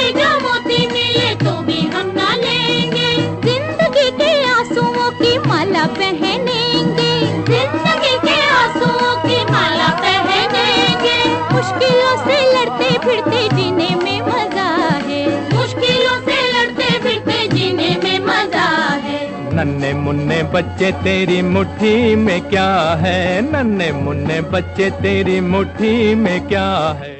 जो मोती मिले तो भी हम ना लेंगे। जिंदगी के आंसुओं की माला पहनेंगे, जिंदगी के आंसुओं की माला पहनेंगे। मुश्किलों से लड़ते फिरते जीने में मजा है, मुश्किलों से लड़ते फिरते जीने में मजा है। नन्हे मुन्ने बच्चे तेरी मुट्ठी में क्या है, नन्हे मुन्ने बच्चे तेरी मुट्ठी में क्या है।